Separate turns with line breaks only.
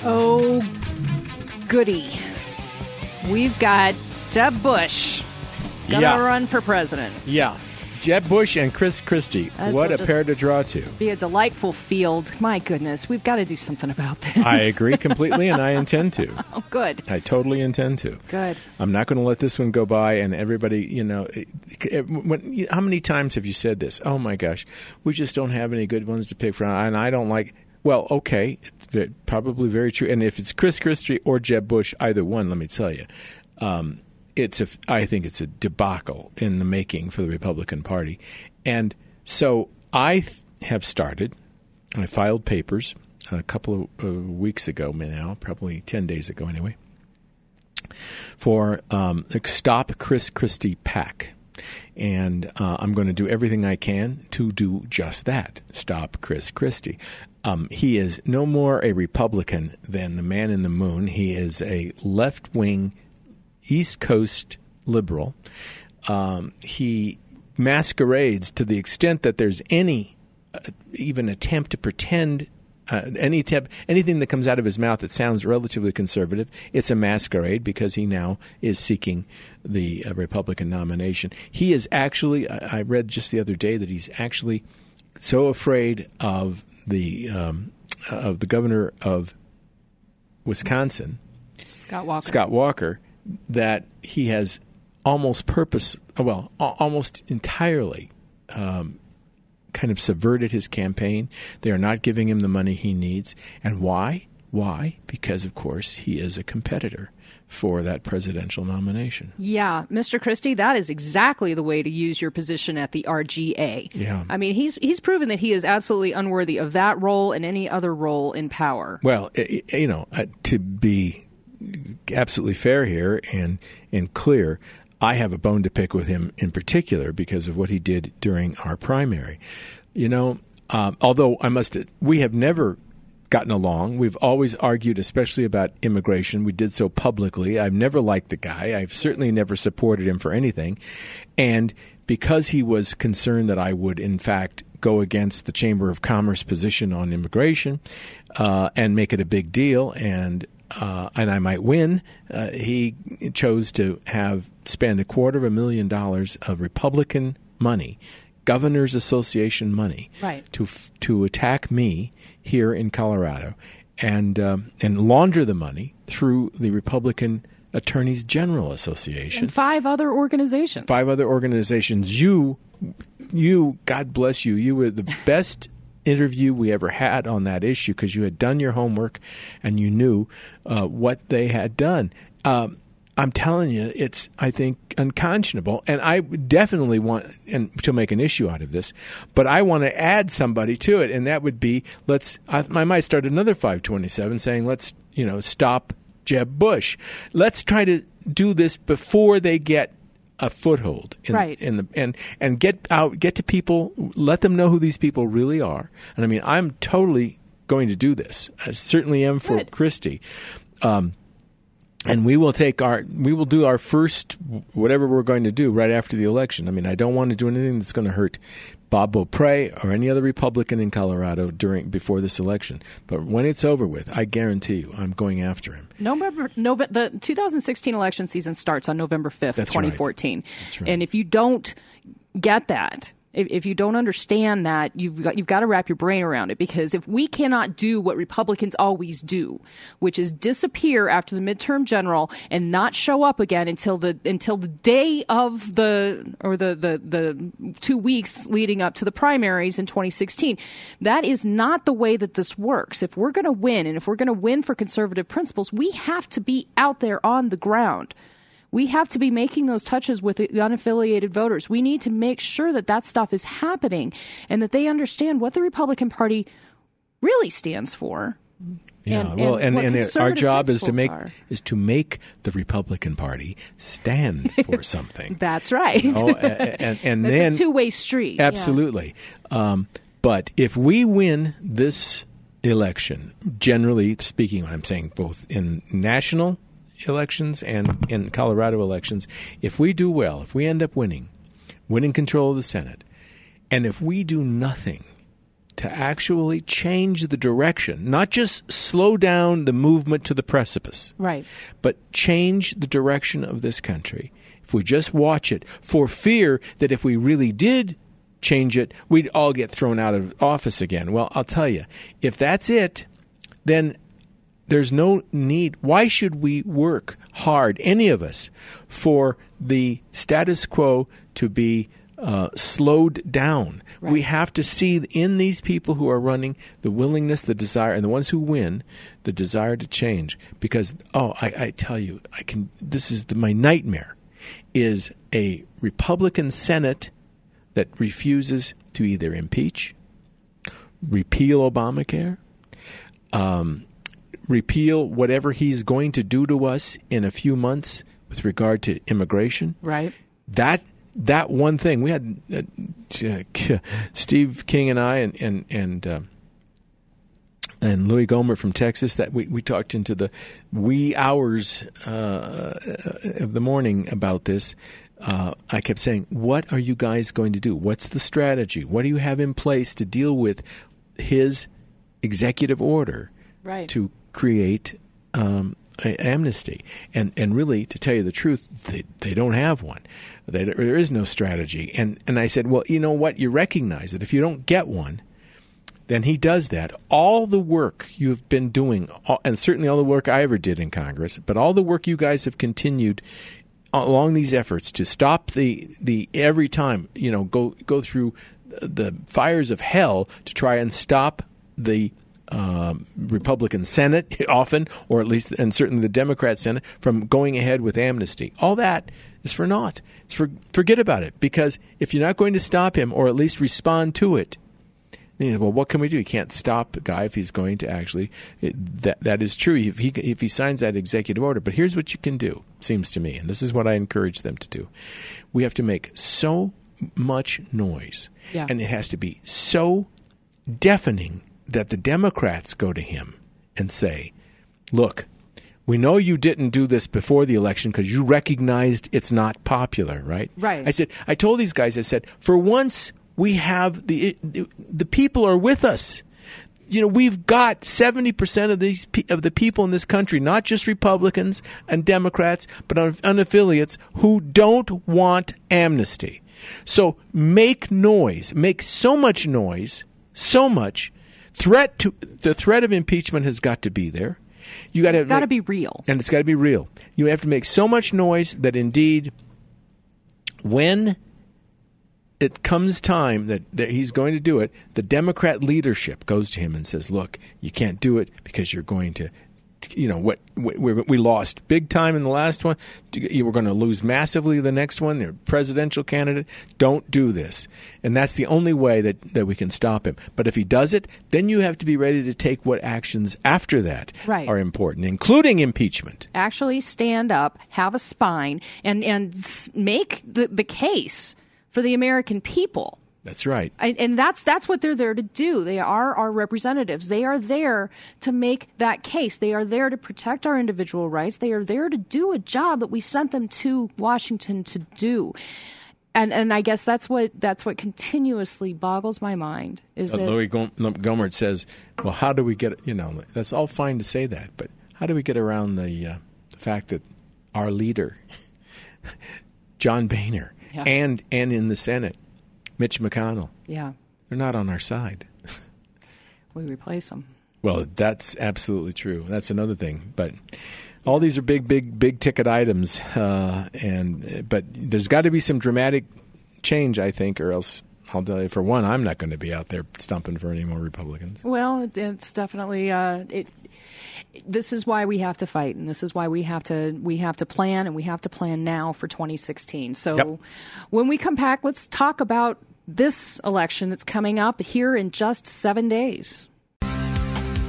Oh, goody. We've got Jeb Bush gonna run for president.
Yeah. Jeb Bush and Chris Christie. What a pair to draw to.
Be a delightful field. My goodness, we've got to do something about this.
I agree completely, and I intend to.
Oh, good.
I totally intend to.
Good.
I'm not going to let this one go by, and everybody, how many times have you said this? Oh, my gosh, we just don't have any good ones to pick from, and I don't like... Well, okay, probably very true. And if it's Chris Christie or Jeb Bush, either one, let me tell you, I think it's a debacle in the making for the Republican Party. And so I filed papers a couple of weeks ago now, probably 10 days ago anyway, for Stop Chris Christie PAC. And I'm going to do everything I can to do just that, stop Chris Christie. He is no more a Republican than the man in the moon. He is a left-wing East Coast liberal. He masquerades to the extent that there's any even attempt to pretend anything that comes out of his mouth that sounds relatively conservative, it's a masquerade because he now is seeking the Republican nomination. He is actually, I read just the other day that he's actually so afraid of the governor of Wisconsin, Scott Walker, that he has almost entirely kind of subverted his campaign. They are not giving him the money he needs. And why? Why? Because, of course, he is a competitor for that presidential nomination.
Yeah, Mr. Christie, that is exactly the way to use your position at the RGA.
Yeah.
I mean, he's proven that he is absolutely unworthy of that role and any other role in power.
Well, to be absolutely fair here and clear, I have a bone to pick with him in particular because of what he did during our primary. Although we have never gotten along. We've always argued, especially about immigration. We did so publicly. I've never liked the guy. I've certainly never supported him for anything. And because he was concerned that I would, in fact, go against the Chamber of Commerce position on immigration and make it a big deal and I might win, he chose to spend $250,000 of Republican money, Governors Association money,
right,
to attack me here in Colorado, and launder the money through the Republican Attorneys General Association
and 5 other organizations.
5 other organizations. You, God bless you. You were the best interview we ever had on that issue because you had done your homework and you knew what they had done. I'm telling you, it's, I think, unconscionable. And I definitely want to make an issue out of this, but I want to add somebody to it, and that would be, I might start another 527 saying, let's, stop Jeb Bush. Let's try to do this before they get a foothold and get to people, let them know who these people really are. And I mean, I'm totally going to do this. I certainly am for Christie. And we will do our first, whatever we're going to do right after the election. I mean, I don't want to do anything that's going to hurt Bob Beaupre or any other Republican in Colorado before this election. But when it's over with, I guarantee you, I'm going after him.
The 2016 election season starts on November 5th, 2014.
Right. That's right.
And if you don't get that, if you don't understand that, you've got to wrap your brain around it, because if we cannot do what Republicans always do, which is disappear after the midterm general and not show up again until the day of the 2 weeks leading up to the primaries in 2016, that is not the way that this works. If we're going to win, and if we're going to win for conservative principles, we have to be out there on the ground. We have to be making those touches with the unaffiliated voters. We need to make sure that stuff is happening and that they understand what the Republican Party really stands for.
Yeah, and our job is to make the Republican Party stand for something.
That's right.
And then
a two-way street.
Absolutely. Yeah. But if we win this election, generally speaking, I'm saying both in national elections and in Colorado elections, if we do well, if we end up winning control of the Senate, and if we do nothing to actually change the direction, not just slow down the movement to the precipice,
right,
but change the direction of this country. If we just watch it, for fear that if we really did change it, we'd all get thrown out of office again. Well, I'll tell you, if that's it, then there's no need. Why should we work hard, any of us, for the status quo to be slowed down?
Right.
We have to see in these people who are running the willingness, the desire, and the ones who win, the desire to change. Because, I tell you, this is my nightmare, is a Republican Senate that refuses to either impeach, repeal Obamacare, repeal whatever he's going to do to us in a few months with regard to immigration.
Right.
That one thing, we had Steve King and I and Louis Gohmert from Texas, that we talked into the wee hours of the morning about this. I kept saying, what are you guys going to do? What's the strategy? What do you have in place to deal with his executive order to create amnesty? And really, to tell you the truth, they don't have one. There is no strategy. And I said, well, you know what? You recognize that if you don't get one, then he does that. All the work you've been doing, and certainly all the work I ever did in Congress, but all the work you guys have continued along these efforts to stop the every time, go through the fires of hell to try and stop the Republican Senate often, or at least, and certainly the Democrat Senate, from going ahead with amnesty. All that is for naught. Forget about it, because if you're not going to stop him, or at least respond to it, well, what can we do? You can't stop the guy if he's going to actually. That is true if he signs that executive order. But here's what you can do, seems to me, and this is what I encourage them to do. We have to make so much noise, and it has to be so deafening that the Democrats go to him and say, look, we know you didn't do this before the election because you recognized it's not popular, right?
Right.
I told these guys, I said, for once we have the people are with us. We've got 70% of the people in this country, not just Republicans and Democrats, but unaffiliates, who don't want amnesty. So make noise, make so much noise, so much. The threat of impeachment has got to be there. It's got to be real. And it's got to be real. You have to make so much noise that indeed, when it comes time that he's going to do it, the Democrat leadership goes to him and says, look, you can't do it because you're going to, we lost big time in the last one. You were going to lose massively the next one. They're presidential candidate. Don't do this. And that's the only way that we can stop him. But if he does it, then you have to be ready to take what actions after that are important, including impeachment.
Actually stand up, have a spine, and make the case for the American people.
That's right.
And that's what they're there to do. They are our representatives. They are there to make that case. They are there to protect our individual rights. They are there to do a job that we sent them to Washington to do. And I guess that's what continuously boggles my mind is that
Louis Gohmert says, well, how do we get, that's all fine to say that, but how do we get around the fact that our leader, John Boehner, and in the Senate, Mitch McConnell.
Yeah.
They're not on our side.
We replace them.
Well, that's absolutely true. That's another thing. But all these are big ticket items. But there's got to be some dramatic change, I think, or else I'll tell you, for one, I'm not going to be out there stumping for any more Republicans.
Well, it's definitely this is why we have to fight, and this is why we have to plan, and we have to plan now for 2016. So when we come back, let's talk about this election that's coming up here in just 7 days.